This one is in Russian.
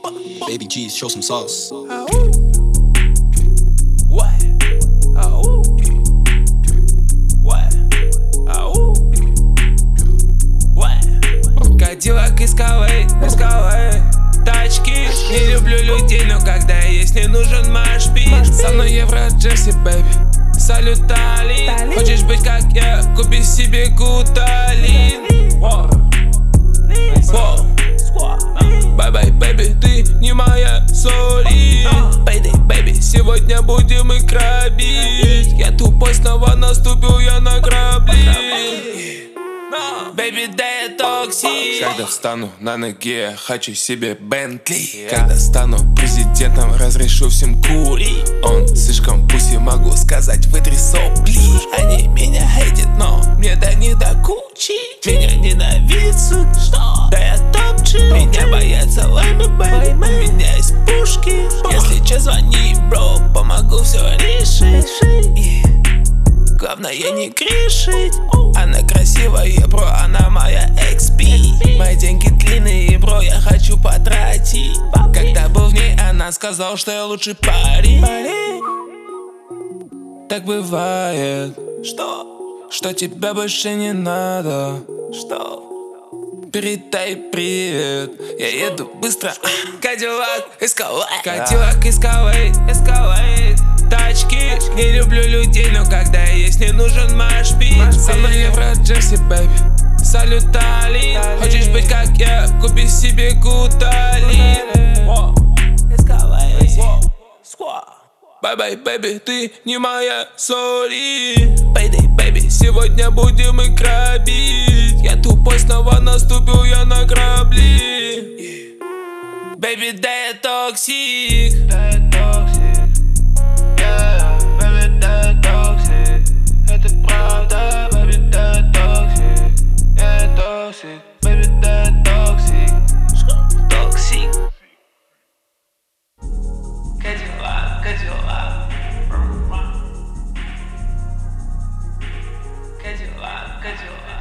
Baby G's, show some sauce. What? What? What? Кадиллак эскалейт, тачки. Не люблю людей, но когда есть, не нужен машпит. Со мной евро Джерси, бэйби. Салют, Али. Хочешь быть как я, купи себе гуталин. Бай-бай, бэйби, ты не моя, сори. Пейдэй, бэйби, сегодня будем и грабить. Я тупой, снова наступил я на грабли. Бэйби, да я токсик. Когда встану на ноге, хочу себе Бентли. Когда стану президентом, разрешу всем курить. Он слишком пусть, могу сказать, вытри сопли. Они меня хейтят, но мне до них до кучи. Меня ненавидят, сука, что? Да я топчик. Меня боятся лайми, бэйби. У меня есть пушки. Если че, звони, бро, помогу все решить. Главное не грешить. Она красивая, бро, она моя XP. Мои деньги длинные, бро, я хочу потратить. Когда был в ней, она сказала, что я лучший парень. Так бывает, что тебя больше не надо. Передай привет, я еду быстро. Кадиллак эскалейт, Кадиллак эскалейт. Тачки, не люблю людей, но когда есть, не нужен машпит. Со мной евро Джерси, бэйби. Салют, Али. Хочешь быть как я, купи себе гуталин. Бай-бай, бэйби, ты не моя, сори. Пейдэй, бэйби, сегодня будем и грабить. Я тупой, снова наступил я на грабли. Бэйби, да я токсик. Baby, that toxic. Toxic. Cadillac. Cadillac.